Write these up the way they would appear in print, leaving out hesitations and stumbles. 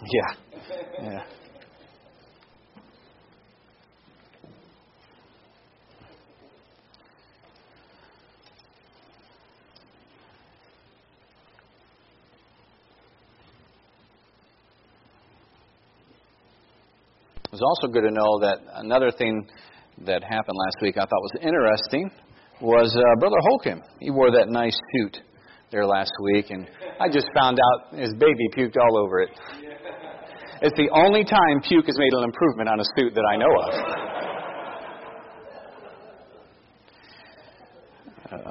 Yeah. It was also good to know that another thing that happened last week I thought was interesting was Brother Holcomb. He wore that nice suit there last week, and I just found out his baby puked all over it. It's the only time puke has made an improvement on a suit that I know of.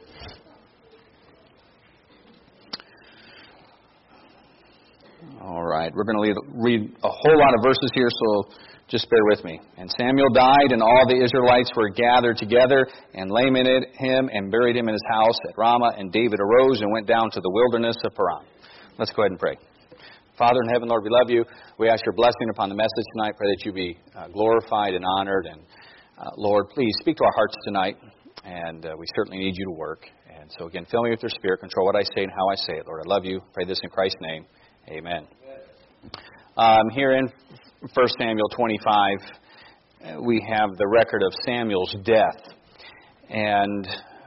All right, we're going to read a whole lot of verses here, so just bear with me. And Samuel died, and all the Israelites were gathered together, and lamented him, and buried him in his house at Ramah. And David arose and went down to the wilderness of Paran. Let's go ahead and pray. Father in heaven, Lord, we love you. We ask your blessing upon the message tonight. Pray that you be glorified and honored. And Lord, please speak to our hearts tonight, and we certainly need you to work. And so again, fill me with your Spirit. Control what I say and how I say it. Lord, I love you. Pray this in Christ's name. Amen. Here in 1 Samuel 25, we have the record of Samuel's death. And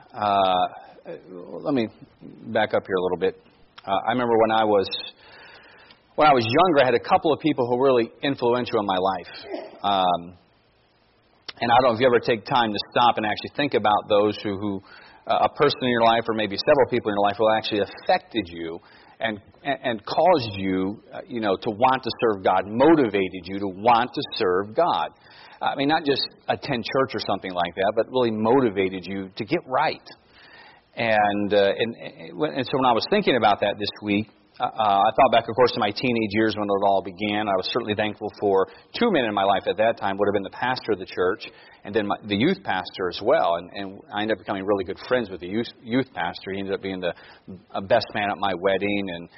let me back up here a little bit. I remember when I was younger, I had a couple of people who were really influential in my life. And I don't know if you ever take time to stop and actually think about those who a person in your life, or maybe several people in your life, who actually affected you and caused you, to want to serve God, motivated you to want to serve God. I mean, not just attend church or something like that, but really motivated you to get right. And so when I was thinking about that this week, I thought back, of course, to my teenage years when it all began. I was certainly thankful for two men in my life at that time. Would have been the pastor of the church, and then the youth pastor as well. And I ended up becoming really good friends with the youth pastor. He ended up being the best man at my wedding.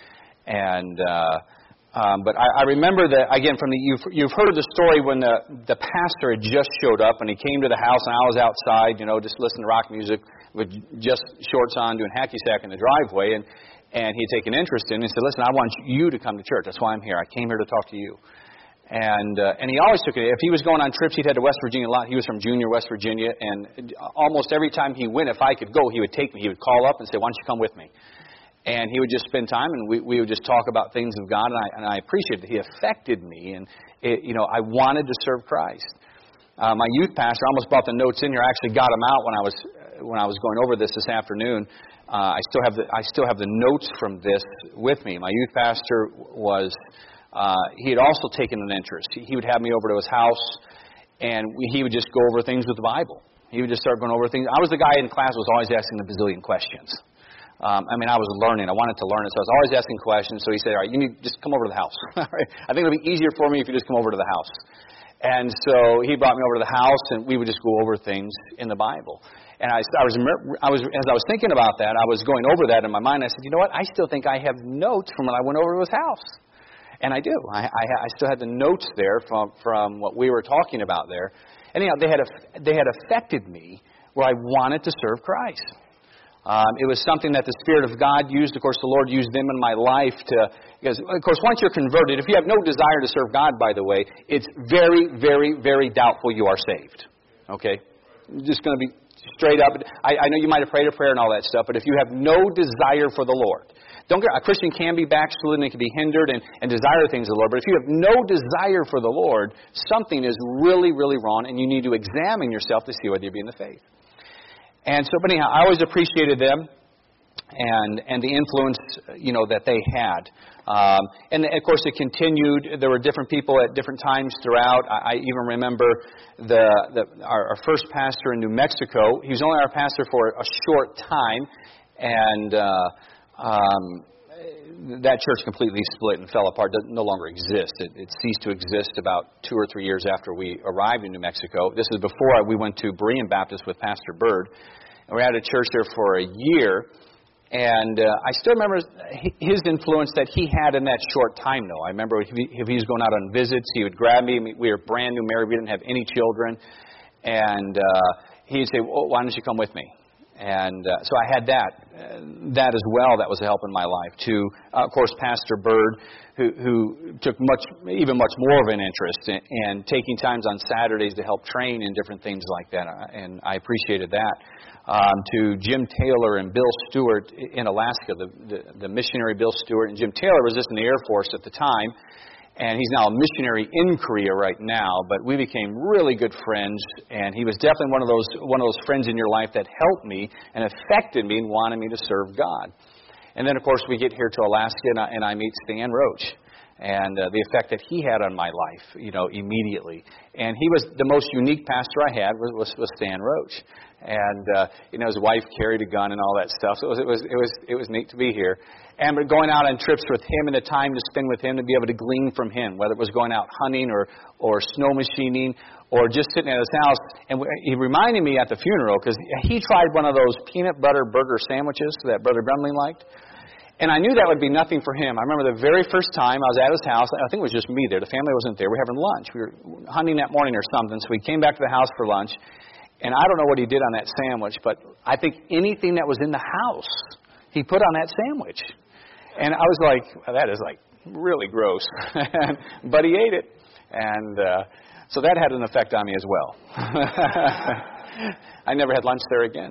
But I remember that, again, you've heard of the story when the pastor had just showed up, and he came to the house, and I was outside, just listening to rock music with just shorts on, doing hacky sack in the driveway, and he'd taken interest in it. He said, "Listen, I want you to come to church. That's why I'm here. I came here to talk to you." And he always took it. If he was going on trips, he'd head to West Virginia a lot. He was from Junior, West Virginia, and almost every time he went, if I could go, he would take me. He would call up and say, "Why don't you come with me?" And he would just spend time, and we would just talk about things of God, and I appreciated that he affected me, and I wanted to serve Christ. My youth pastor, I almost brought the notes in here. I actually got them out when I was going over this afternoon. I still have the notes from this with me. My youth pastor he had also taken an interest. He would have me over to his house, and he would just go over things with the Bible. He would just start going over things. I was the guy in class who was always asking the bazillion questions. I was learning. I wanted to learn it, so I was always asking questions. So he said, "All right, you need just come over to the house." I think it'll be easier for me if you just come over to the house. And so he brought me over to the house, and we would just go over things in the Bible. And as I was thinking about that, I was going over that in my mind. I said, "You know what? I still think I have notes from when I went over to his house." And I do. I still had the notes there from what we were talking about there. Anyhow, they had affected me where I wanted to serve Christ. It was something that the Spirit of God used. Of course, the Lord used them in my life because, of course, once you're converted, if you have no desire to serve God, by the way, it's very, very, very doubtful you are saved. Okay? I'm just going to be straight up. I know you might have prayed a prayer and all that stuff, but if you have no desire for the Lord, a Christian can be backslidden and can be hindered and desire things of the Lord, but if you have no desire for the Lord, something is really, really wrong, and you need to examine yourself to see whether you be in the faith. And so, but anyhow, I always appreciated them and the influence, that they had. And of course, it continued. There were different people at different times throughout. I even remember our first pastor in New Mexico. He was only our pastor for a short time, and that church completely split and fell apart. No longer exists. It ceased to exist about 2 or 3 years after we arrived in New Mexico. This is before we went to Berean Baptist with Pastor Bird. And we had a church there for a year. And I still remember his influence that he had in that short time, though. I remember if he was going out on visits, he would grab me. We were brand new married. We didn't have any children. And he'd say, "Well, why don't you come with me?" And so I had that as well. That was a help in my life too. Of course, Pastor Bird, who took even much more of an interest in taking times on Saturdays to help train in different things like that, and I appreciated that. To Jim Taylor and Bill Stewart in Alaska, the missionary Bill Stewart, and Jim Taylor was just in the Air Force at the time. And he's now a missionary in Korea right now, but we became really good friends, and he was definitely one of those friends in your life that helped me and affected me and wanted me to serve God. And then, of course, we get here to Alaska, and I meet Stan Roach, and the effect that he had on my life, immediately. And he was the most unique pastor I had was Stan Roach, and his wife carried a gun and all that stuff. So it was neat to be here. And we're going out on trips with him and the time to spend with him to be able to glean from him, whether it was going out hunting or snow machining or just sitting at his house. And he reminded me at the funeral, because he tried one of those peanut butter burger sandwiches that Brother Brumley liked. And I knew that would be nothing for him. I remember the very first time I was at his house, I think it was just me there. The family wasn't there. We were having lunch. We were hunting that morning or something, so we came back to the house for lunch. And I don't know what he did on that sandwich, but I think anything that was in the house, he put on that sandwich. And I was like, well, that is like really gross. But he ate it. And so that had an effect on me as well. I never had lunch there again.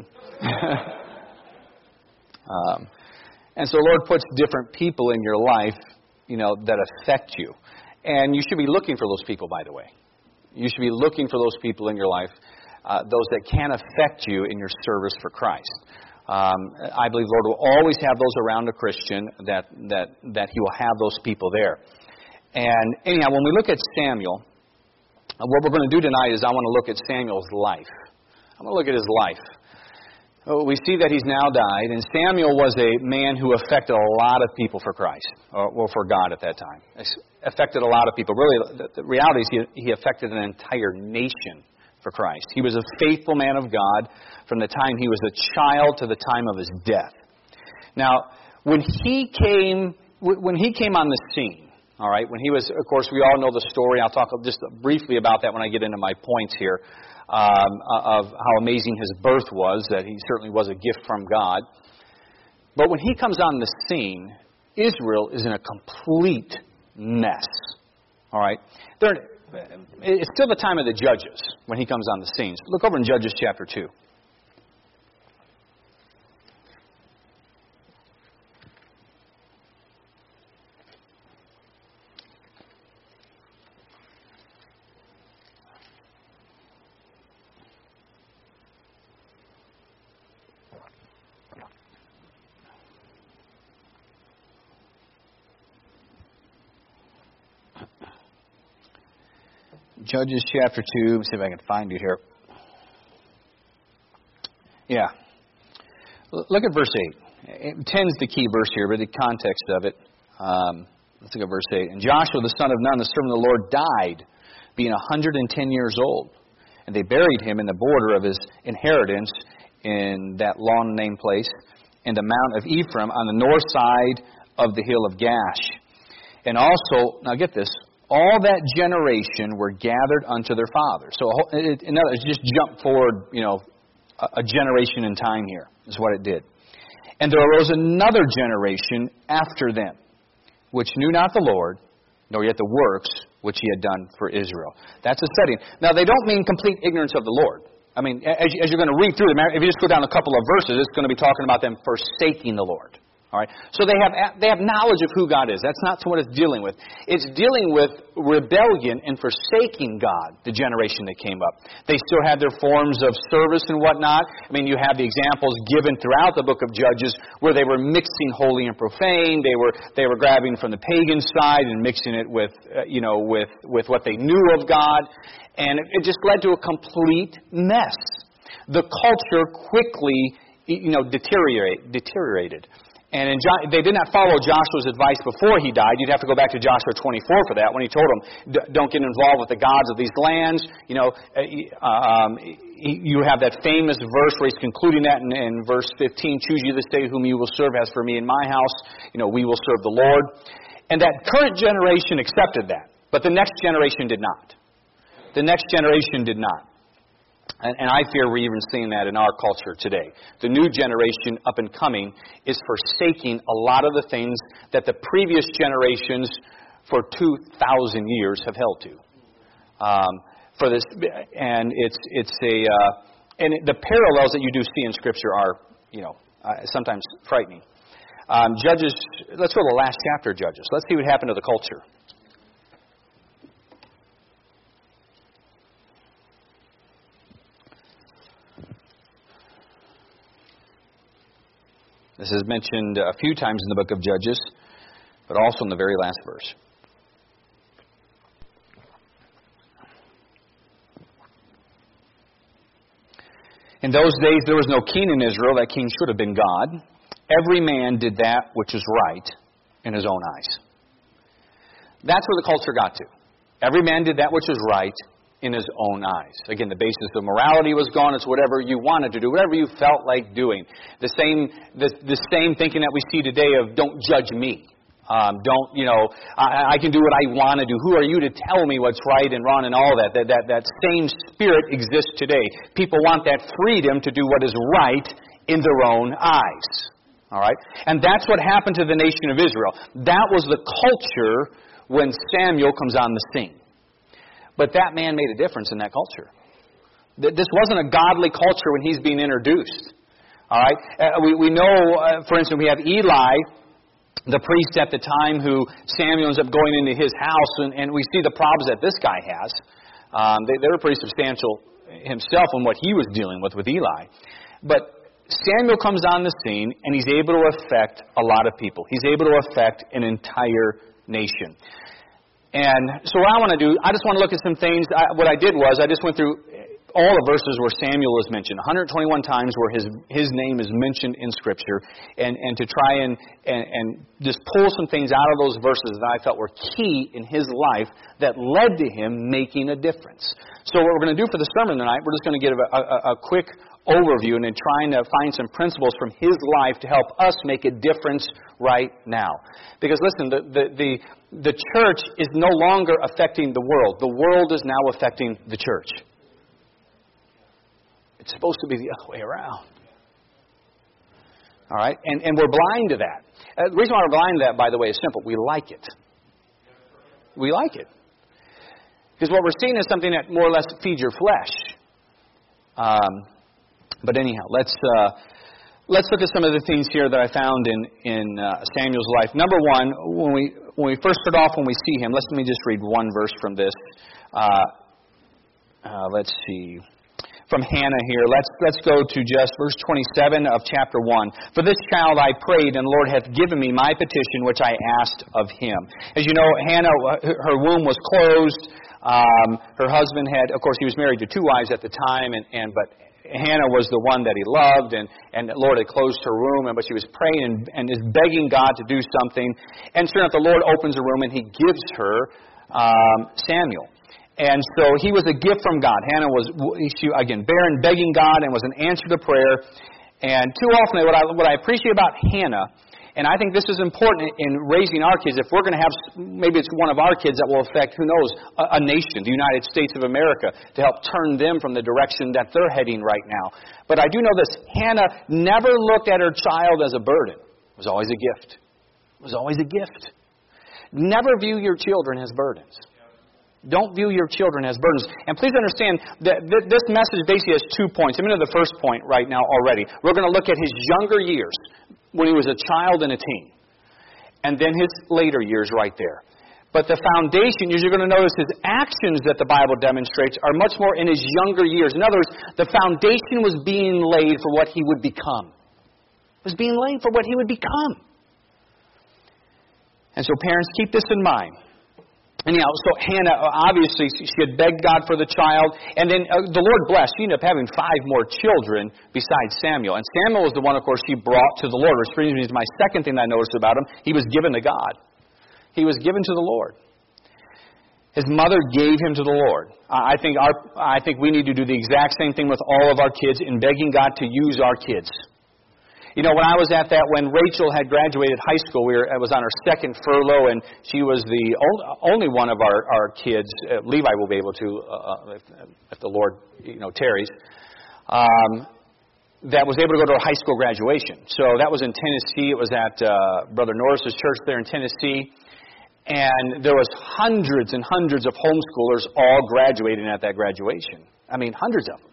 And so the Lord puts different people in your life, that affect you. And you should be looking for those people, by the way. You should be looking for those people in your life, those that can affect you in your service for Christ. I believe the Lord will always have those around a Christian, that He will have those people there. And anyhow, when we look at Samuel, what we're going to do tonight is I want to look at Samuel's life. I'm going to look at his life. We see that he's now died, and Samuel was a man who affected a lot of people for Christ, or for God at that time. Affected a lot of people. Really, the reality is he affected an entire nation for Christ. He was a faithful man of God from the time he was a child to the time of his death. Now, when he came on the scene, all right, when he was, of course, we all know the story. I'll talk just briefly about that when I get into my points here, of how amazing his birth was, that he certainly was a gift from God. But when he comes on the scene, Israel is in a complete mess. All right? It's still the time of the Judges when he comes on the scene. So look over in Judges chapter 2. Judges chapter 2. Let me see if I can find it here. Yeah. Look at verse 8. 10 is the key verse here, but the context of it. Let's look at verse 8. And Joshua the son of Nun, the servant of the Lord, died, being 110 years old. And they buried him in the border of his inheritance in that lawn named place, in the mount of Ephraim on the north side of the hill of Gash. And also, now get this, all that generation were gathered unto their father. So, in other words, just jump forward, a generation in time here is what it did. And there arose another generation after them, which knew not the Lord, nor yet the works which He had done for Israel. That's a setting. Now, they don't mean complete ignorance of the Lord. I mean, as you're going to read through them, if you just go down a couple of verses, it's going to be talking about them forsaking the Lord. All right. So they have knowledge of who God is. That's not what it's dealing with. It's dealing with rebellion and forsaking God, the generation that came up. They still had their forms of service and whatnot. I mean, you have the examples given throughout the book of Judges where they were mixing holy and profane. They were grabbing from the pagan side and mixing it with what they knew of God, and it just led to a complete mess. The culture quickly, deteriorated. And they did not follow Joshua's advice before he died. You'd have to go back to Joshua 24 for that, when he told them, don't get involved with the gods of these lands. You have that famous verse where he's concluding that in verse 15, choose you this day whom you will serve. As for me and my house, we will serve the Lord. And that current generation accepted that. But the next generation did not. The next generation did not. And I fear we're even seeing that in our culture today. The new generation up and coming is forsaking a lot of the things that the previous generations for 2,000 years have held to. For this, and the parallels that you do see in Scripture are, sometimes frightening. Judges. Let's go to the last chapter of Judges. Let's see what happened to the culture. This is mentioned a few times in the book of Judges, but also in the very last verse. In those days there was no king in Israel. That king should have been God. Every man did that which was right in his own eyes. That's where the culture got to. Every man did that which was right in his own eyes. Again, the basis of morality was gone. It's whatever you wanted to do, whatever you felt like doing. The same thinking that we see today of don't judge me. I can do what I want to do. Who are you to tell me what's right and wrong and all that? That same spirit exists today. People want that freedom to do what is right in their own eyes. All right? And that's what happened to the nation of Israel. That was the culture when Samuel comes on the scene. But that man made a difference in that culture. This wasn't a godly culture when he's being introduced. All right? We know, for instance, we have Eli, the priest at the time, who Samuel ends up going into his house, and we see the problems that this guy has. They were pretty substantial himself in what he was dealing with Eli. But Samuel comes on the scene, and he's able to affect a lot of people. He's able to affect an entire nation. And so what I want to do, I just want to look at some things. What I did was I just went through all the verses where Samuel is mentioned, 121 times where his name is mentioned in Scripture, and to try and just pull some things out of those verses that I felt were key in his life that led to him making a difference. So what we're going to do for the sermon tonight, we're just going to give a quick overview and then trying to find some principles from his life to help us make a difference right now. Because listen, the church is no longer affecting the world. The world is now affecting the church. It's supposed to be the other way around. All right? And we're blind to that. The reason why we're blind to that, by the way, is simple. We like it. We like it. Because what we're seeing is something that more or less feeds your flesh. But anyhow, let's look at some of the things here that I found in Samuel's life. Number one, when we first start off, when we see him, let me just read one verse from this. Let's see. From Hannah here. Let's go to just verse 27 of chapter 1. For this child I prayed, and the Lord hath given me my petition, which I asked of him. As you know, Hannah, her womb was closed. Her husband had, of course, he was married to 2 wives at the time, but Hannah was the one that he loved, and the Lord had closed her womb, but she was praying and is begging God to do something. And sure enough, the Lord opens her womb, and he gives her Samuel. And so he was a gift from God. Hannah was, again, barren, begging God, and was an answer to prayer. And too often, what I appreciate about Hannah, and I think this is important in raising our kids, if we're going to have, maybe it's one of our kids that will affect, who knows, a nation, the United States of America, to help turn them from the direction that they're heading right now. But I do know this, Hannah never looked at her child as a burden. It was always a gift. It was always a gift. Never view your children as burdens. Don't view your children as burdens. And please understand that this message basically has 2 points. I'm into the first point right now already. We're going to look at his younger years, when he was a child and a teen. And then his later years right there. But the foundation, as you're going to notice, his actions that the Bible demonstrates are much more in his younger years. In other words, the foundation was being laid for what he would become. It was being laid for what he would become. And so parents, keep this in mind. Anyhow, so Hannah, obviously, she had begged God for the child. And then the Lord blessed. She ended up having 5 more children besides Samuel. And Samuel was the one, of course, she brought to the Lord. Which brings me to my second thing that I noticed about him. He was given to God. He was given to the Lord. His mother gave him to the Lord. I think we need to do the exact same thing with all of our kids in begging God to use our kids. When I was at that, when Rachel had graduated high school, I was on her second furlough, and she was the only one of our kids. Levi will be able to, if the Lord, tarries, that was able to go to a high school graduation. So that was in Tennessee. It was at Brother Norris's church there in Tennessee. And there was hundreds and hundreds of homeschoolers all graduating at that graduation. I mean, hundreds of them.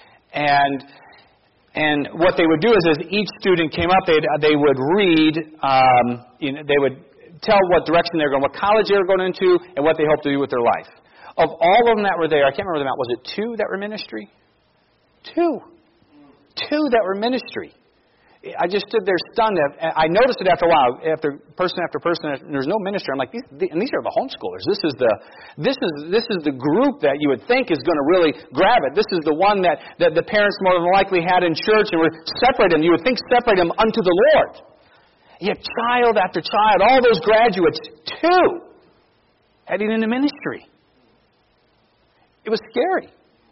And what they would do is, as each student came up, they would read, they would tell what direction they were going, what college they were going into, and what they hoped to do with their life. Of all of them that were there, I can't remember the amount, was it 2 that were ministry? 2 that were ministry. I just stood there stunned. I noticed it after a while, after person, there's no ministry. I'm like, these are the homeschoolers. This is the group that you would think is going to really grab it. This is the one that the parents more than likely had in church and were separating them. You would think separate them unto the Lord. Yet child after child, all those graduates, 2 heading into ministry. It was scary.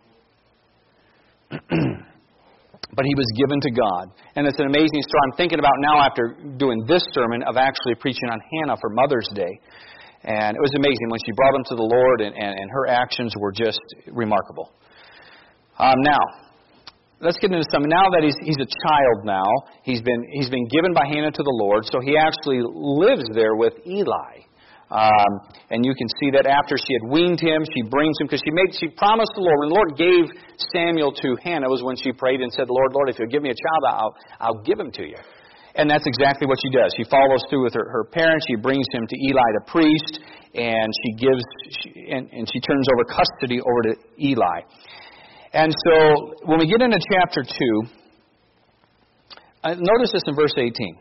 But he was given to God. And it's an amazing story. I'm thinking about now, after doing this sermon, of actually preaching on Hannah for Mother's Day. And it was amazing when she brought him to the Lord, and her actions were just remarkable. Now, let's get into something. Now that he's a child now, he's been given by Hannah to the Lord, so he actually lives there with Eli. And you can see that after she had weaned him, she brings him, because she promised the Lord. When the Lord gave Samuel to Hannah, was when she prayed and said, Lord, if you'll give me a child, I'll give him to you. And that's exactly what she does. She follows through with her parents. She brings him to Eli the priest, and she turns over custody over to Eli. And so when we get into chapter 2, notice this in verse 18.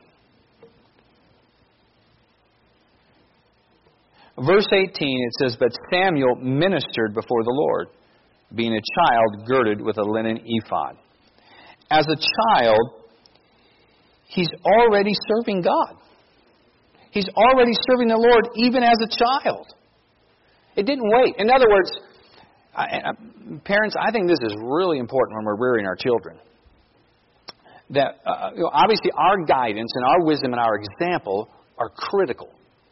Verse 18, it says, But Samuel ministered before the Lord, being a child girded with a linen ephod. As a child, he's already serving God. He's already serving the Lord even as a child. It didn't wait. In other words, parents, I think this is really important when we're rearing our children. That obviously our guidance and our wisdom and our example are critical.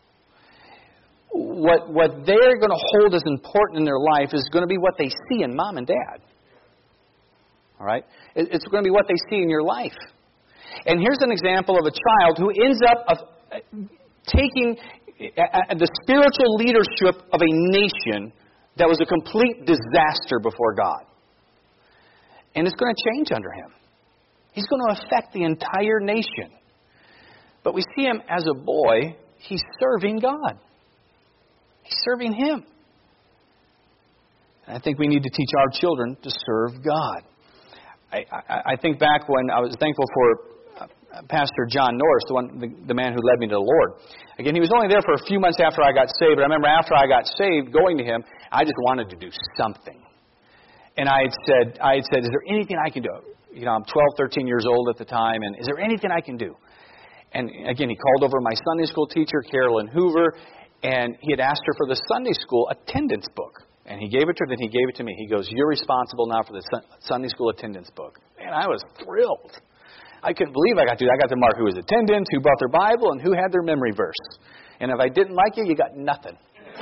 What they're going to hold as important in their life is going to be what they see in mom and dad. All right? It's going to be what they see in your life. And here's an example of a child who ends up taking the spiritual leadership of a nation that was a complete disaster before God. And it's going to change under him. He's going to affect the entire nation. But we see him as a boy, he's serving God. He's serving Him. And I think we need to teach our children to serve God. I think back when I was thankful for Pastor John Norris, the man who led me to the Lord. Again, he was only there for a few months after I got saved, but I remember after I got saved, going to him, I just wanted to do something. And I had said, is there anything I can do? I'm 12, 13 years old at the time, and is there anything I can do? And again, he called over my Sunday school teacher, Carolyn Hoover, and he had asked her for the Sunday school attendance book. And he gave it to her, then he gave it to me. He goes, you're responsible now for the Sunday school attendance book. Man, I was thrilled. I couldn't believe I got to do that. I got to mark who was attendance, who brought their Bible, and who had their memory verse. And if I didn't like you, you got nothing.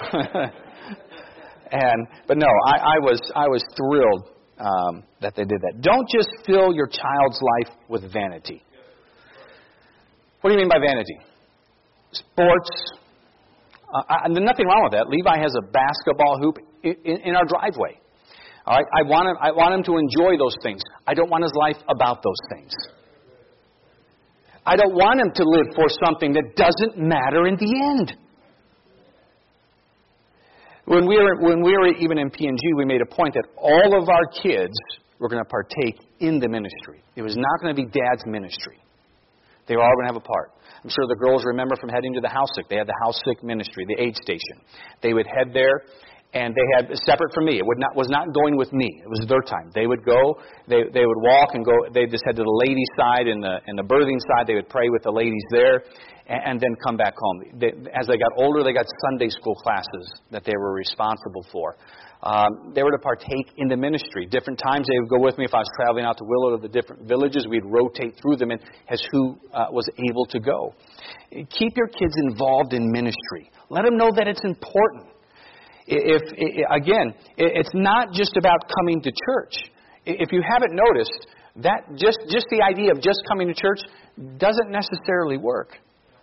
But no, I was thrilled that they did that. Don't just fill your child's life with vanity. What do you mean by vanity? Sports. And there's nothing wrong with that. Levi has a basketball hoop in our driveway. All right, I want him to enjoy those things. I don't want his life about those things. I don't want him to live for something that doesn't matter in the end. When we were even in PNG, we made a point that all of our kids were going to partake in the ministry. It was not going to be Dad's ministry. They were all going to have a part. I'm sure the girls remember from heading to the house sick. They had the house sick ministry, the aid station. They would head there, And they had separate from me. It was not going with me. It was their time. They would go. They would walk and go. They just head to the ladies' side and the birthing side. They would pray with the ladies there, and then come back home. As they got older, they got Sunday school classes that they were responsible for. They were to partake in the ministry. Different times they would go with me. If I was traveling out to Willow to the different villages, we'd rotate through them as who was able to go. Keep your kids involved in ministry. Let them know that it's important. It's not just about coming to church. If you haven't noticed, that just the idea of just coming to church doesn't necessarily work.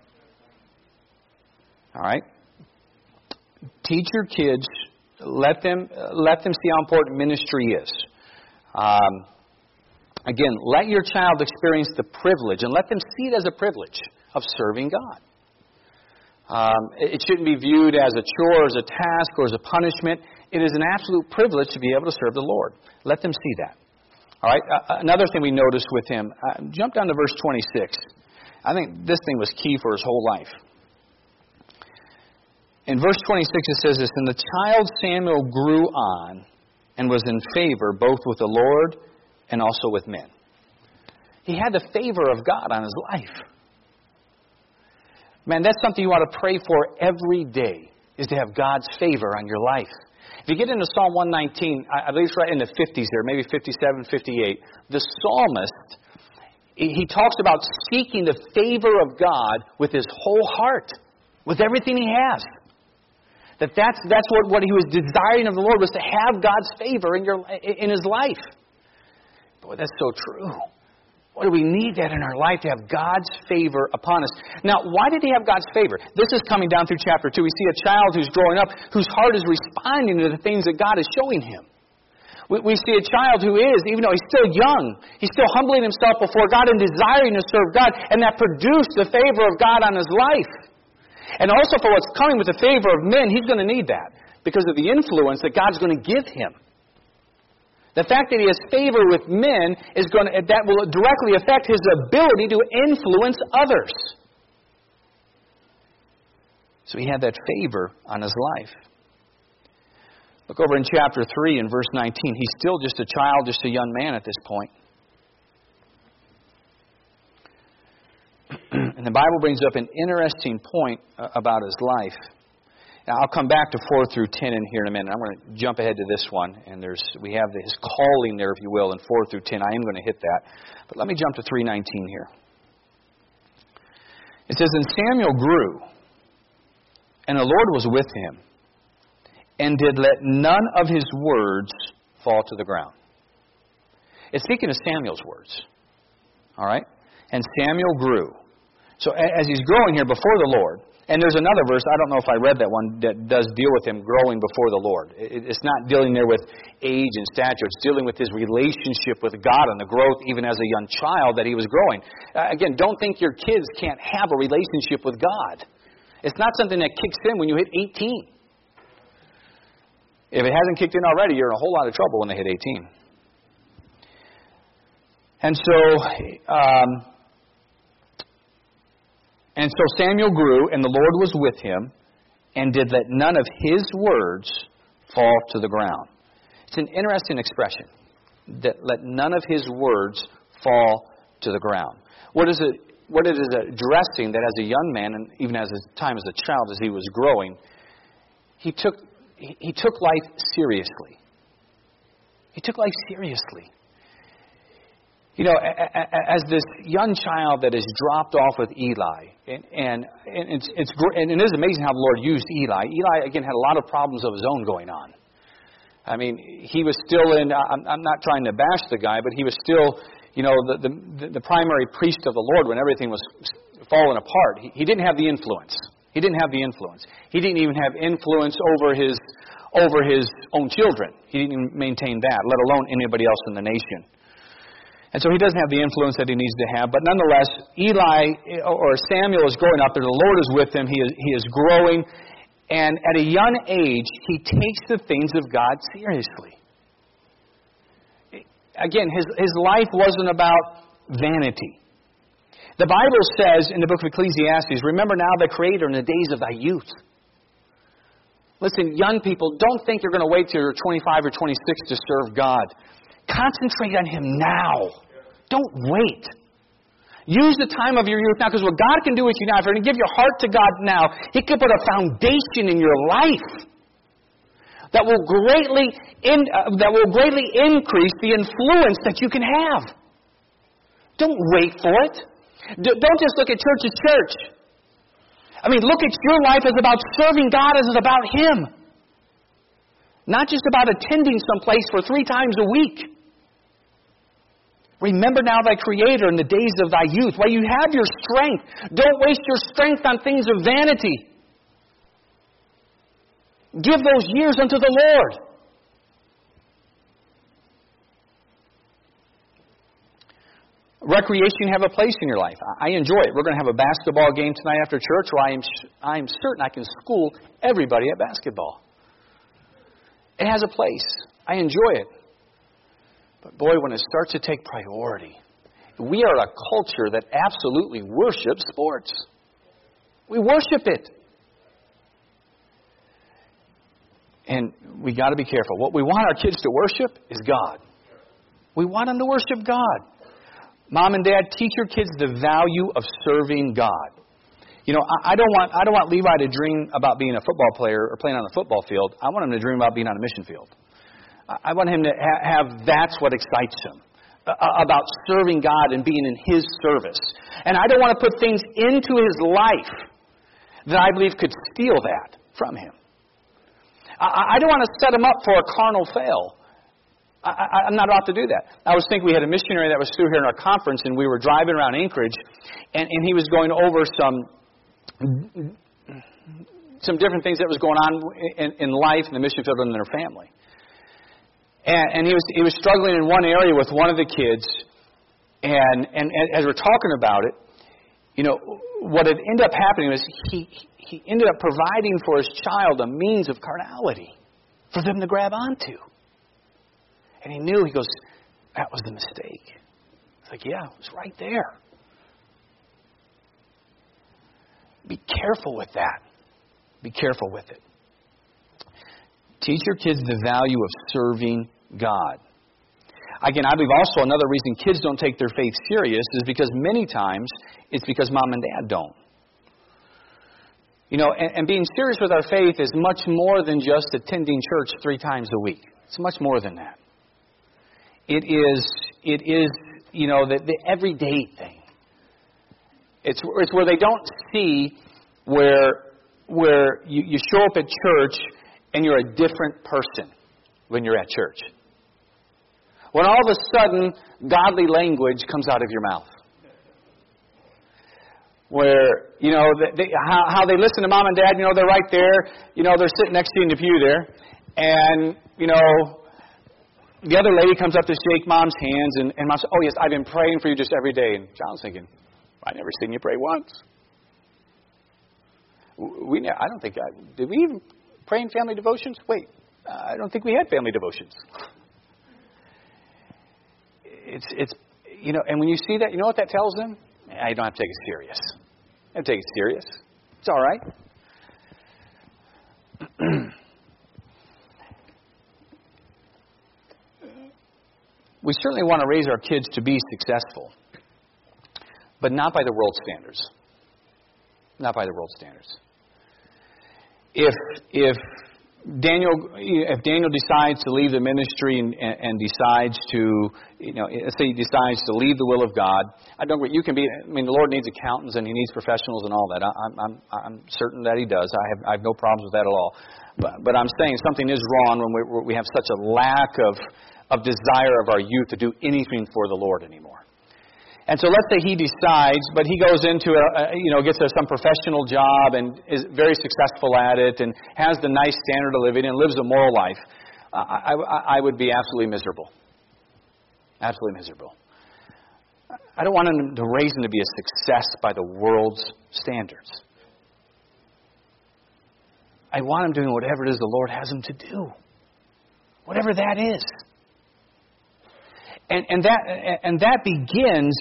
All right? Teach your kids. Let them see how important ministry is. Let your child experience the privilege, and let them see it as a privilege of serving God. It shouldn't be viewed as a chore, as a task, or as a punishment. It is an absolute privilege to be able to serve the Lord. Let them see that. All right. Another thing we noticed with him. Jump down to verse 26. I think this thing was key for his whole life. In verse 26 it says this, "And the child Samuel grew on and was in favor both with the Lord and also with men." He had the favor of God on his life. Man, that's something you want to pray for every day, is to have God's favor on your life. If you get into Psalm 119, I believe it's right in the 50s there, maybe 57, 58, the psalmist, he talks about seeking the favor of God with his whole heart, with everything he has. That's what he was desiring of the Lord, was to have God's favor in his life. Boy, that's so true. What do we need that in our life, to have God's favor upon us? Now, why did he have God's favor? This is coming down through chapter 2. We see a child who's growing up, whose heart is responding to the things that God is showing him. We see a child who is, even though he's still young, he's still humbling himself before God and desiring to serve God, and that produced the favor of God on his life. And also for what's coming with the favor of men, he's going to need that because of the influence that God's going to give him. The fact that he has favor with men that will directly affect his ability to influence others. So he had that favor on his life. Look over in chapter 3 and verse 19. He's still just a child, just a young man at this point. And the Bible brings up an interesting point about his life. Now, I'll come back to 4 through 10 in here in a minute. I'm going to jump ahead to this one. And we have his calling there, if you will, in 4 through 10. I am going to hit that. But let me jump to 3:19 here. It says, "And Samuel grew, and the Lord was with him, and did let none of his words fall to the ground." It's speaking of Samuel's words. All right? "And Samuel grew." So as he's growing here before the Lord, and there's another verse, I don't know if I read that one, that does deal with him growing before the Lord. It's not dealing there with age and stature. It's dealing with his relationship with God and the growth even as a young child that he was growing. Again, don't think your kids can't have a relationship with God. It's not something that kicks in when you hit 18. If it hasn't kicked in already, you're in a whole lot of trouble when they hit 18. And so Samuel grew, and the Lord was with him, and did let none of his words fall to the ground. It's an interesting expression, that let none of his words fall to the ground. What is it addressing that as a young man, and even as a time as a child, as he was growing, he took life seriously. He took life seriously. You know, as this young child that is dropped off with Eli, and it is amazing how the Lord used Eli. Eli, again, had a lot of problems of his own going on. I mean, he was still I'm not trying to bash the guy, but he was still, the primary priest of the Lord when everything was falling apart. He didn't have the influence. He didn't even have influence over his own children. He didn't even maintain that, let alone anybody else in the nation. And so he doesn't have the influence that he needs to have. But nonetheless, Samuel is growing up there. The Lord is with him. He is growing. And at a young age, he takes the things of God seriously. Again, his life wasn't about vanity. The Bible says in the book of Ecclesiastes, "Remember now the Creator in the days of thy youth." Listen, young people, don't think you're going to wait till you're 25 or 26 to serve God. Concentrate on Him now. Don't wait. Use the time of your youth now, because what God can do with you now, if you're going to give your heart to God now, He can put a foundation in your life that will greatly increase the influence that you can have. Don't wait for it. Don't just look at church as church. I mean, look at your life as about serving God as it's about Him. Not just about attending someplace for 3 times a week. Remember now thy Creator in the days of thy youth, while you have your strength. Don't waste your strength on things of vanity. Give those years unto the Lord. Recreation have a place in your life. I enjoy it. We're going to have a basketball game tonight after church where I'm certain I can school everybody at basketball. It has a place. I enjoy it. But boy, when it starts to take priority, we are a culture that absolutely worships sports. We worship it. And we got to be careful. What we want our kids to worship is God. We want them to worship God. Mom and Dad, teach your kids the value of serving God. You know, I don't want Levi to dream about being a football player or playing on the football field. I want him to dream about being on a mission field. I want him to have that's what excites him, about serving God and being in His service. And I don't want to put things into his life that I believe could steal that from him. I don't want to set him up for a carnal fail. I'm not about to do that. I was thinking we had a missionary that was through here in our conference, and we were driving around Anchorage, and he was going over some different things that was going on in life in the mission field and in their family. And he was struggling in one area with one of the kids, and as we're talking about it, you know, what had ended up happening was he ended up providing for his child a means of carnality for them to grab onto. And he knew, he goes, that was the mistake. It's like, yeah, it was right there. Be careful with that. Be careful with it. Teach your kids the value of serving God. Again, I believe also another reason kids don't take their faith serious is because many times it's because mom and dad don't. You know, and being serious with our faith is much more than just attending church 3 times a week. It's much more than that. It is, you know, the everyday thing. It's where they don't see where you show up at church and you're a different person when you're at church. When all of a sudden, godly language comes out of your mouth. Where, you know, how they listen to mom and dad, you know, they're right there. You know, they're sitting next to you in the pew there. And, you know, the other lady comes up to shake mom's hands. And mom says, oh, yes, I've been praying for you just every day. And John's thinking, I've never seen you pray once. I don't think, did we even pray in family devotions? Wait, I don't think we had family devotions. It's you know, and when you see that, you know what that tells them? I don't have to take it serious. I don't take it serious. It's all right. We certainly want to raise our kids to be successful, but not by the world standards. Not by the world standards. If Daniel decides to leave the ministry and decides to, you know, let's say he decides to leave the will of God, you can be. I mean, the Lord needs accountants and He needs professionals and all that. I'm certain that He does. I have no problems with that at all. But I'm saying something is wrong when we have such a lack of desire of our youth to do anything for the Lord anymore. And so let's say he decides, but he goes into gets some professional job and is very successful at it and has the nice standard of living and lives a moral life. I would be absolutely miserable. Absolutely miserable. I don't want him to raise him to be a success by the world's standards. I want him doing whatever it is the Lord has him to do. Whatever that is. And that begins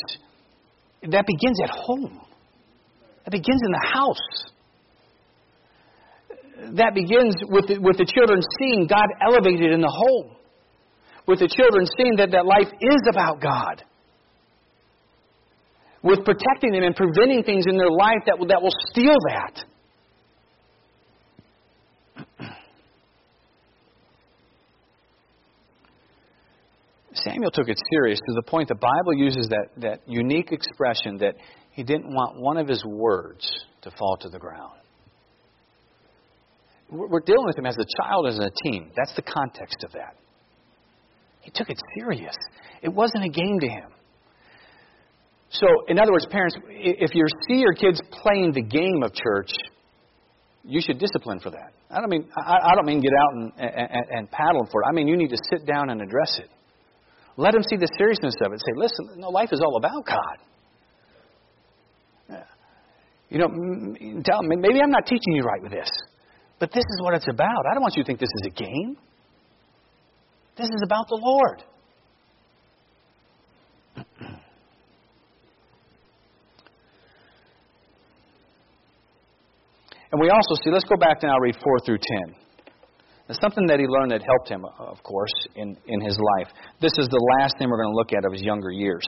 at home. That begins in the house. that begins with the children seeing God elevated in the home. With the children seeing that life is about God. With protecting them and preventing things in their life that will steal that. Samuel took it serious to the point the Bible uses that unique expression that he didn't want one of his words to fall to the ground. We're dealing with him as a child, as a teen. That's the context of that. He took it serious. It wasn't a game to him. So, in other words, parents, if you see your kids playing the game of church, you should discipline for that. I don't mean get out and paddle them for it. I mean, you need to sit down and address it. Let them see the seriousness of it. Say, listen, no, life is all about God. You know, tell them, maybe I'm not teaching you right with this, but this is what it's about. I don't want you to think this is a game. This is about the Lord. And we also see, let's go back now, read 4 through 10. There's something that he learned that helped him, of course, in his life. This is the last thing we're going to look at of his younger years.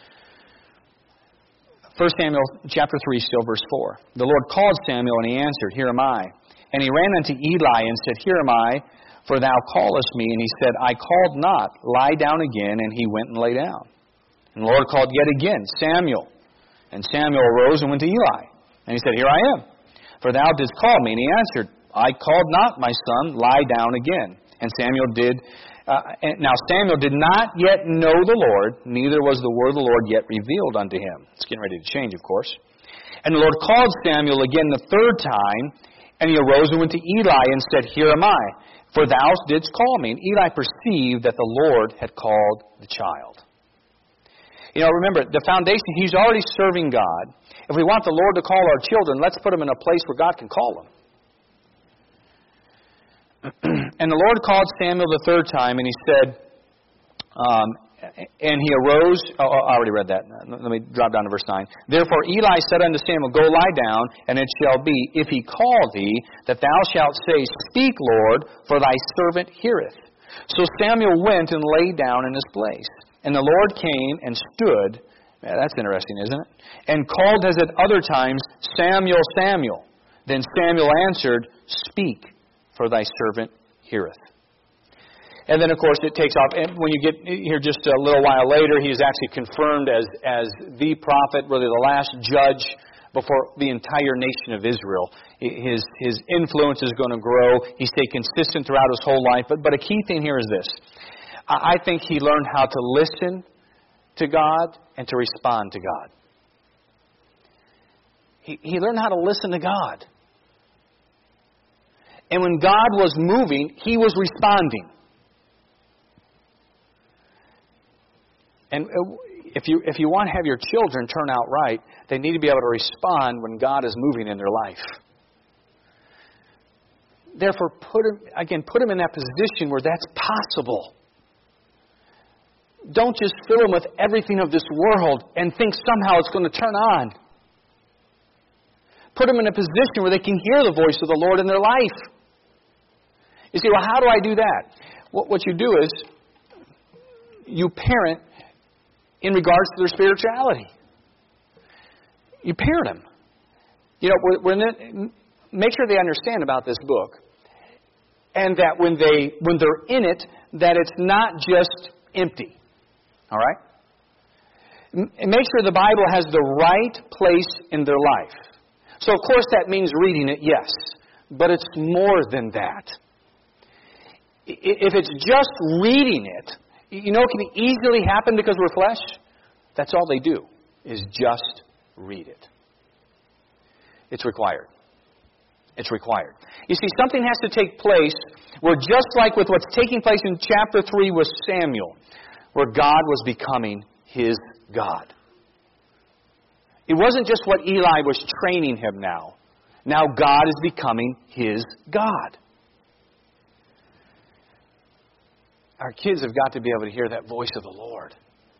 1 Samuel chapter 3, still verse 4. The Lord called Samuel, and he answered, Here am I. And he ran unto Eli and said, Here am I, for thou callest me. And he said, I called not. Lie down again. And he went and lay down. And the Lord called yet again, Samuel. And Samuel arose and went to Eli. And he said, Here I am, for thou didst call me. And he answered, I called not, my son. Lie down again. And Samuel did. Now Samuel did not yet know the Lord, neither was the word of the Lord yet revealed unto him. It's getting ready to change, of course. And the Lord called Samuel again the third time, and he arose and went to Eli and said, Here am I, for thou didst call me. And Eli perceived that the Lord had called the child. You know, remember, the foundation, he's already serving God. If we want the Lord to call our children, let's put them in a place where God can call them. And the Lord called Samuel the third time, and he said, and he arose. I already read that. Let me drop down to verse 9. Therefore Eli said unto Samuel, Go lie down, and it shall be, if he call thee, that thou shalt say, Speak, Lord, for thy servant heareth. So Samuel went and lay down in his place. And the Lord came and stood, that's interesting, isn't it? And called as at other times, Samuel, Samuel. Then Samuel answered, Speak, for thy servant heareth. And then, of course, it takes off. And when you get here just a little while later, he is actually confirmed as the prophet, really the last judge before the entire nation of Israel. His influence is going to grow. He stayed consistent throughout his whole life. But a key thing here is this. I think he learned how to listen to God and to respond to God. He learned how to listen to God. And when God was moving, he was responding. And if you want to have your children turn out right, they need to be able to respond when God is moving in their life. Therefore, put them in that position where that's possible. Don't just fill them with everything of this world and think somehow it's going to turn on. Put them in a position where they can hear the voice of the Lord in their life. You say, well, how do I do that? What you do is you parent in regards to their spirituality. You parent them. You know, make sure they understand about this book, and that when they're in it, that it's not just empty. All right? And make sure the Bible has the right place in their life. So, of course, that means reading it, yes. But it's more than that. If it's just reading it, you know it can easily happen because we're flesh? That's all they do, is just read it. It's required. It's required. You see, something has to take place where, just like with what's taking place in chapter 3 with Samuel, where God was becoming his God. It wasn't just what Eli was training him now. Now God is becoming his God. Our kids have got to be able to hear that voice of the Lord.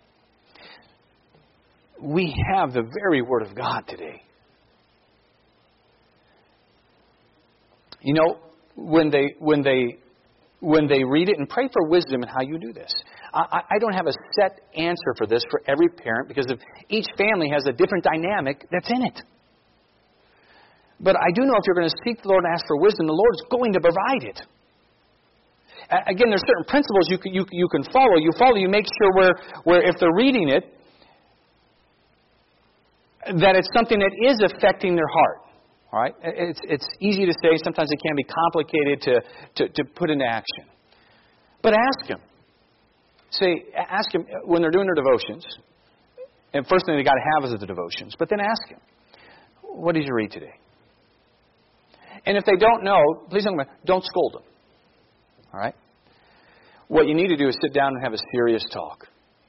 We have the very Word of God today. You know, when they read it, and pray for wisdom in how you do this. I don't have a set answer for this for every parent, because each family has a different dynamic that's in it. But I do know if you're going to seek the Lord and ask for wisdom, the Lord's going to provide it. Again, there's certain principles you can follow. You make sure where if they're reading it, that it's something that is affecting their heart. All right? It's easy to say. Sometimes it can be complicated to put into action. But ask them. Ask them when they're doing their devotions. And first thing they got to have is the devotions. But then ask them, what did you read today? And if they don't know, please don't scold them. All right? What you need to do is sit down and have a serious talk.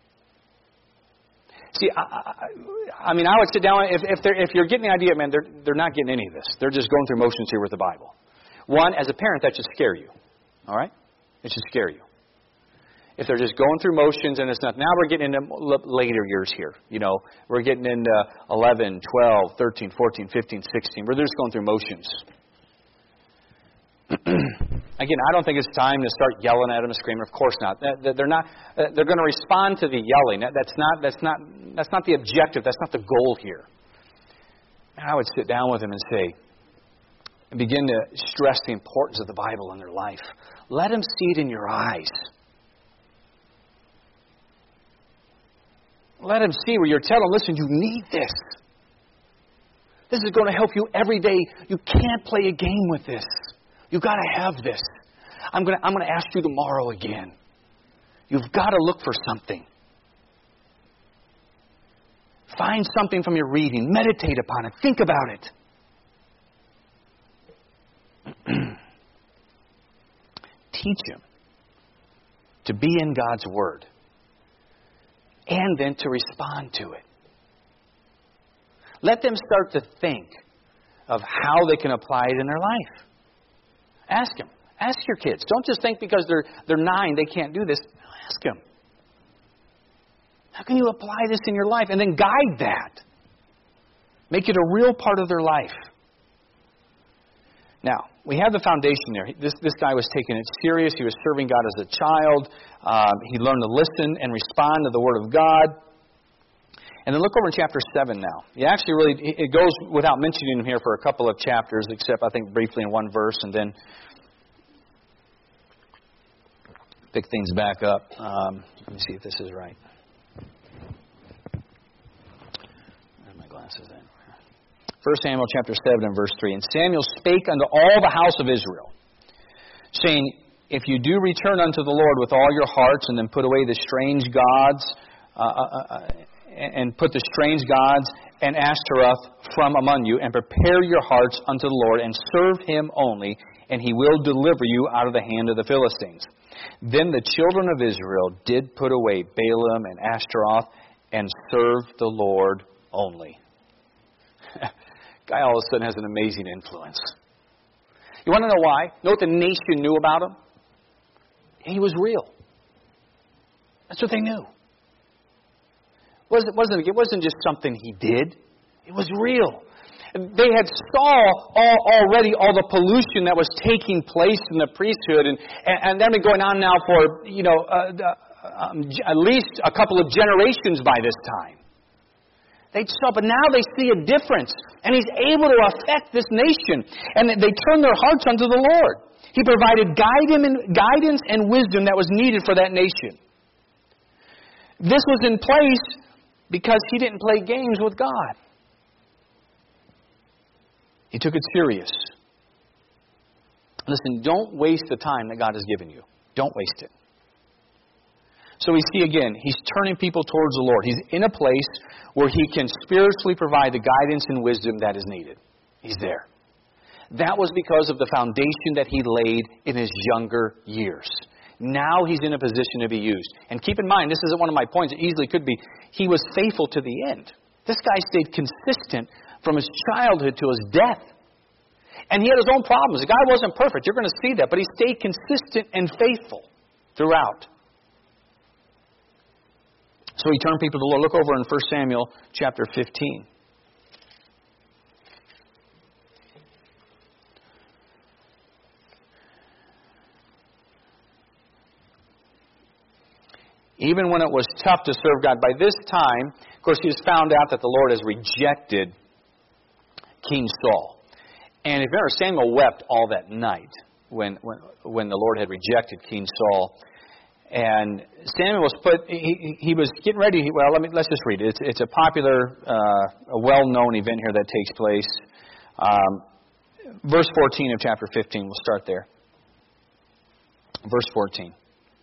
See, I would sit down if you're getting the idea, man, they're not getting any of this. They're just going through motions here with the Bible. One, as a parent, that should scare you. All right? It should scare you. If they're just going through motions and it's not. Now we're getting into later years here. You know, we're getting into 11, 12, 13, 14, 15, 16. We're just going through motions. Again, I don't think it's time to start yelling at them and screaming. Of course not. They're not. They're going to respond to the yelling. That's not the objective. That's not the goal here. And I would sit down with them and say, and begin to stress the importance of the Bible in their life. Let them see it in your eyes. Let them see where you're telling them, listen, you need this. This is going to help you every day. You can't play a game with this. You've got to have this. I'm going to ask you tomorrow again. You've got to look for something. Find something from your reading. Meditate upon it. Think about it. Teach them to be in God's Word. And then to respond to it. Let them start to think of how they can apply it in their life. Ask them. Ask your kids. Don't just think because they're 9 they can't do this. Ask them. How can you apply this in your life? And then guide that. Make it a real part of their life. Now, we have the foundation there. This guy was taking it serious. He was serving God as a child. He learned to listen and respond to the Word of God. And then look over in chapter 7 now. It goes without mentioning him here for a couple of chapters, except I think briefly in one verse, and then pick things back up. Let me see if this is right. Where are my glasses at? 1 Samuel chapter 7 and verse 3. And Samuel spake unto all the house of Israel, saying, if you do return unto the Lord with all your hearts, and then put away the strange gods, and put the strange gods and Ashtaroth from among you, and prepare your hearts unto the Lord, and serve Him only, and He will deliver you out of the hand of the Philistines. Then the children of Israel did put away Balaam and Ashtaroth, and served the Lord only. Guy all of a sudden has an amazing influence. You want to know why? Know what the nation knew about him? He was real. That's what they knew. It wasn't just something he did. It was real. They had saw already all the pollution that was taking place in the priesthood, and that had been going on now for at least a couple of generations by this time. They saw, but now they see a difference, and He's able to affect this nation, and they turn their hearts unto the Lord. He provided guidance and wisdom that was needed for that nation. This was in place because He didn't play games with God. He took it serious. Listen, don't waste the time that God has given you. Don't waste it. So we see again, He's turning people towards the Lord. He's in a place where He can spiritually provide the guidance and wisdom that is needed. He's there. That was because of the foundation that He laid in His younger years. Now He's in a position to be used. And keep in mind, this isn't one of my points. It easily could be. He was faithful to the end. This guy stayed consistent from his childhood to his death. And he had his own problems. The guy wasn't perfect. You're going to see that. But he stayed consistent and faithful throughout. So He turned people to the Lord. Look over in 1 Samuel chapter 15. 1 Even when it was tough to serve God. By this time, of course, he has found out that the Lord has rejected King Saul. And if you remember, Samuel wept all that night when the Lord had rejected King Saul. And Samuel was he was getting ready. Let's just read it. It's a popular, a well-known event here that takes place. Verse 14 of chapter 15. We'll start there. Verse 14.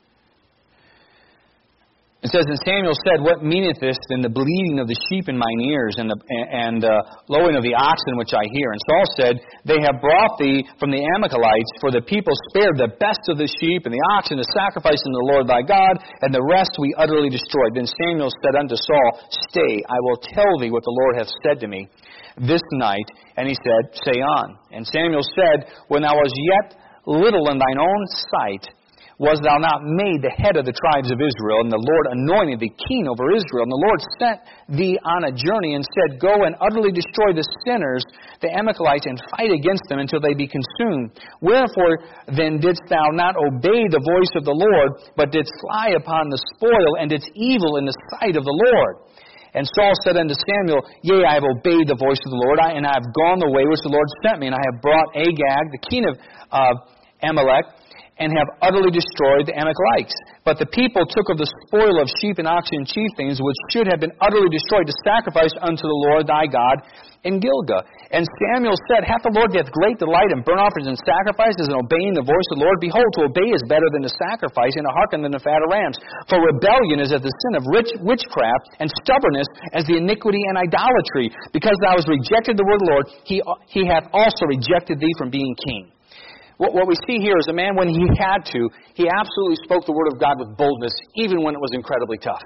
It says, And Samuel said, What meaneth this then the bleating of the sheep in mine ears, and the lowing of the oxen which I hear? And Saul said, They have brought thee from the Amalekites, for the people spared the best of the sheep and the oxen to sacrifice unto the Lord thy God, and the rest we utterly destroyed. Then Samuel said unto Saul, Stay, I will tell thee what the Lord hath said to me this night. And he said, Say on. And Samuel said, When thou wast yet little in thine own sight, was thou not made the head of the tribes of Israel, and the Lord anointed thee king over Israel? And the Lord sent thee on a journey, and said, Go and utterly destroy the sinners, the Amalekites, and fight against them until they be consumed. Wherefore then didst thou not obey the voice of the Lord, but didst fly upon the spoil, and didst evil in the sight of the Lord? And Saul said unto Samuel, Yea, I have obeyed the voice of the Lord, and I have gone the way which the Lord sent me, and I have brought Agag, the king of Amalek, and have utterly destroyed the Amalekites. But the people took of the spoil of sheep and oxen and chief things, which should have been utterly destroyed, to sacrifice unto the Lord thy God in Gilgal. And Samuel said, Hath the Lord yet great delight in burnt offerings and sacrifices, and obeying the voice of the Lord? Behold, to obey is better than to sacrifice, and to hearken than the fat of rams. For rebellion is as the sin of witchcraft, and stubbornness as the iniquity and idolatry. Because thou hast rejected the word of the Lord, he hath also rejected thee from being king. What we see here is a man, when he had to, he absolutely spoke the word of God with boldness, even when it was incredibly tough.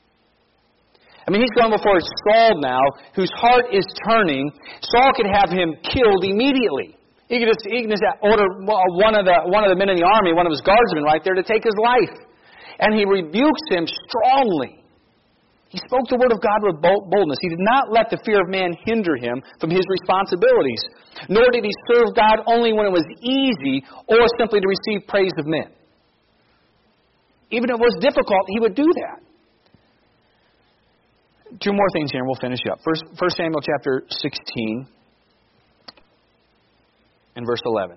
I mean, he's gone before Saul now, whose heart is turning. Saul could have him killed immediately. He could just order one of the men in the army, one of his guardsmen right there, to take his life. And he rebukes him strongly. He spoke the word of God with boldness. He did not let the fear of man hinder him from his responsibilities. Nor did he serve God only when it was easy or simply to receive praise of men. Even if it was difficult, he would do that. Two more things here and we'll finish up. First Samuel chapter 16 and verse 11.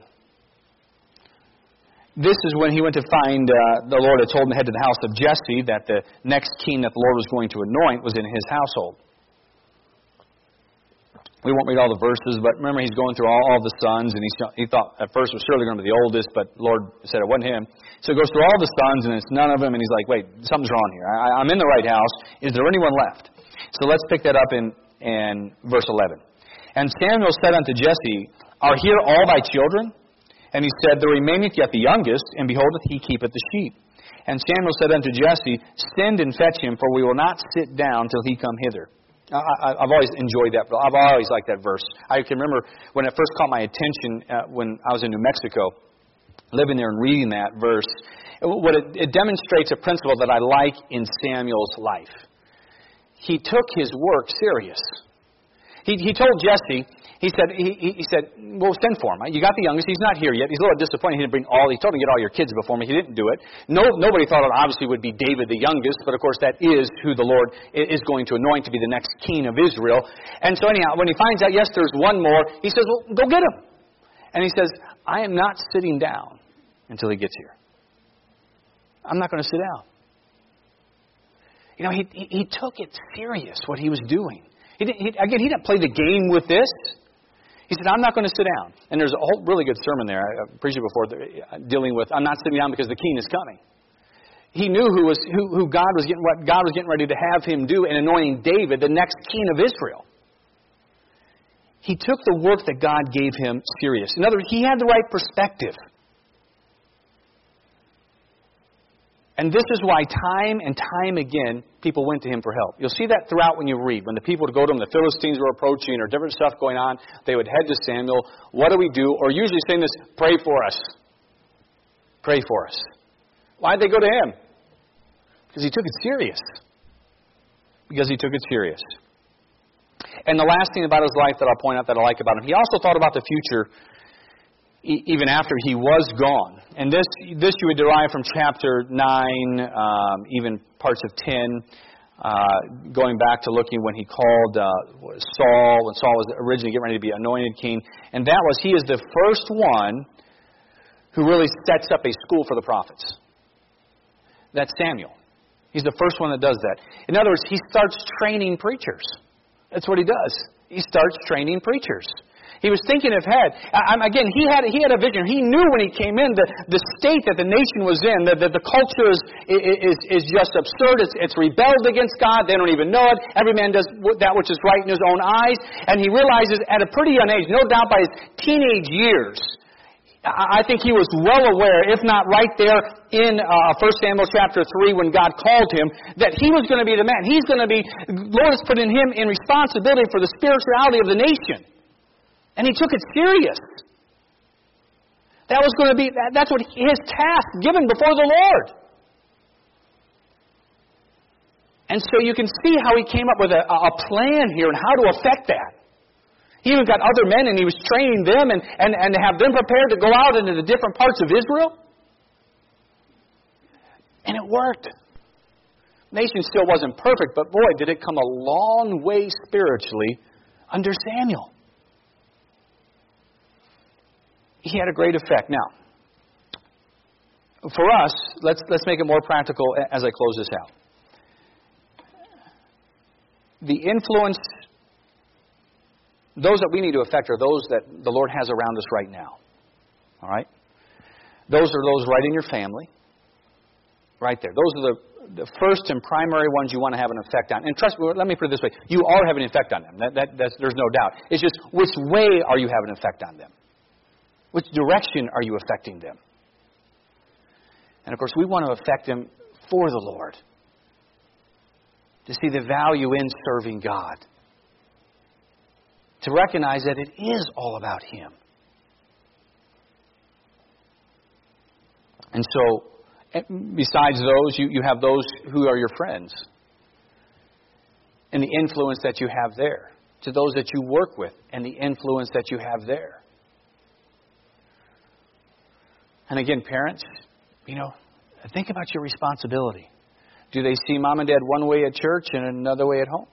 This is when he went to find, the Lord had told him to head to the house of Jesse, that the next king that the Lord was going to anoint was in his household. We won't read all the verses, but remember he's going through all the sons, and he thought at first it was surely going to be the oldest, but the Lord said it wasn't him. So he goes through all the sons, and it's none of them, and he's like, wait, something's wrong here. I'm in the right house. Is there anyone left? So let's pick that up in verse 11. And Samuel said unto Jesse, Are here all thy children? And he said, There remaineth yet the youngest, and behold, he keepeth the sheep. And Samuel said unto Jesse, Send and fetch him, for we will not sit down till he come hither. I've always enjoyed that. I've always liked that verse. I can remember when it first caught my attention when I was in New Mexico, living there and reading that verse. It demonstrates a principle that I like in Samuel's life. He took his work serious. He told Jesse, he said, well, send for him. You got the youngest. He's not here yet. He's a little disappointed. He didn't bring all. He told him to get all your kids before me. He didn't do it. Nobody thought it obviously would be David the youngest, but of course that is who the Lord is going to anoint to be the next king of Israel. And so anyhow, when he finds out, yes, there's one more, he says, well, go get him. And he says, I am not sitting down until he gets here. I'm not going to sit down. You know, he took it serious, what he was doing. He didn't play the game with this. He said, I'm not going to sit down. And there's a whole really good sermon there, I preached it before, dealing with, I'm not sitting down because the king is coming. He knew what God was getting ready to have him do in anointing David, the next king of Israel. He took the work that God gave him serious. In other words, he had the right perspective. And this is why time and time again, people went to him for help. You'll see that throughout when you read. When the people would go to him, the Philistines were approaching, or different stuff going on, they would head to Samuel. What do we do? Or usually saying this, pray for us. Pray for us. Why'd they go to him? Because he took it serious. Because he took it serious. And the last thing about his life that I'll point out that I like about him, he also thought about the future. even after he was gone. And this you would derive from chapter 9, even parts of 10, going back to looking when he called Saul, when Saul was originally getting ready to be anointed king. And that was, he is the first one who really sets up a school for the prophets. That's Samuel. He's the first one that does that. In other words, he starts training preachers. That's what he does. He starts training preachers. He was thinking ahead. Again, he had a vision. He knew when he came in the state that the nation was in, that the culture is just absurd. It's rebelled against God. They don't even know it. Every man does that which is right in his own eyes. And he realizes at a pretty young age, no doubt by his teenage years, I think he was well aware, if not right there in 1 Samuel chapter 3 when God called him, that he was going to be the man. He's going to be, Lord has put in him in responsibility for the spirituality of the nation. And he took it serious. That was going to be, that's what his task given before the Lord. And so you can see how he came up with a plan here and how to affect that. He even got other men and he was training them and have them prepared to go out into the different parts of Israel. And it worked. The nation still wasn't perfect, but boy, did it come a long way spiritually under Samuel. He had a great effect. Now, for us, let's make it more practical as I close this out. The influence, those that we need to affect are those that the Lord has around us right now. All right? Those are those right in your family. Right there. Those are the first and primary ones you want to have an effect on. And trust me, let me put it this way. You are having an effect on them. There's no doubt. It's just which way are you having an effect on them? Which direction are you affecting them? And of course, we want to affect them for the Lord. To see the value in serving God. To recognize that it is all about Him. And so, besides those, you have those who are your friends. And the influence that you have there. To those that you work with and the influence that you have there. And again, parents, think about your responsibility. Do they see mom and dad one way at church and another way at home?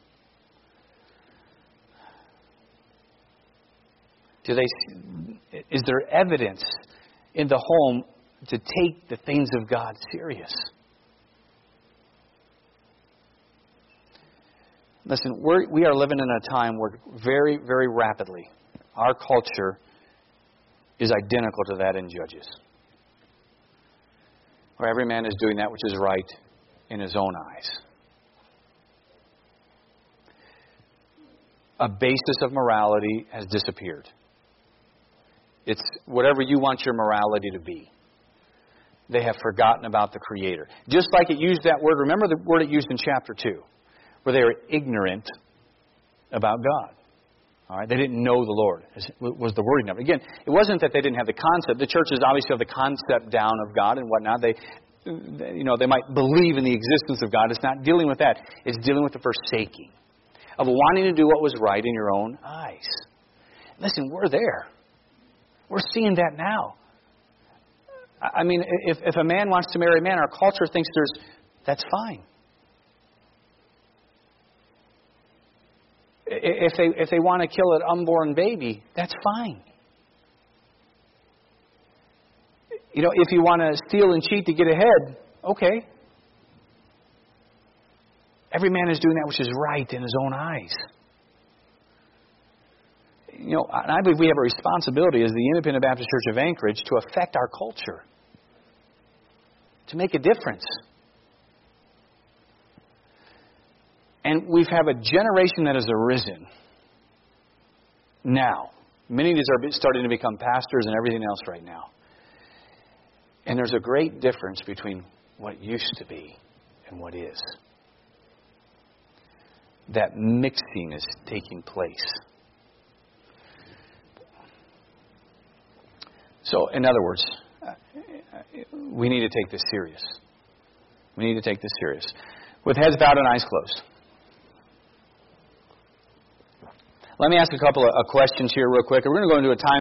Is there evidence in the home to take the things of God serious? Listen, we are living in a time where very, very rapidly our culture is identical to that in Judges. Where every man is doing that which is right in his own eyes. A basis of morality has disappeared. It's whatever you want your morality to be. They have forgotten about the Creator. Just like it used that word, remember the word it used in chapter 2, where they were ignorant about God. All right, they didn't know the Lord, was the wording of it. Again, it wasn't that they didn't have the concept. The churches obviously have the concept down of God and whatnot. They might believe in the existence of God. It's not dealing with that. It's dealing with the forsaking of wanting to do what was right in your own eyes. Listen, we're there. We're seeing that now. I mean, if a man wants to marry a man, our culture thinks that's fine. If they want to kill an unborn baby, that's fine. If you want to steal and cheat to get ahead, okay. Every man is doing that which is right in his own eyes. And I believe we have a responsibility as the Independent Baptist Church of Anchorage to affect our culture. To make a difference. And we have a generation that has arisen now. Many of these are starting to become pastors and everything else right now. And there's a great difference between what used to be and what is. That mixing is taking place. So, in other words, we need to take this serious. We need to take this serious. With heads bowed and eyes closed. Let me ask a couple of questions here real quick. We're going to go into a time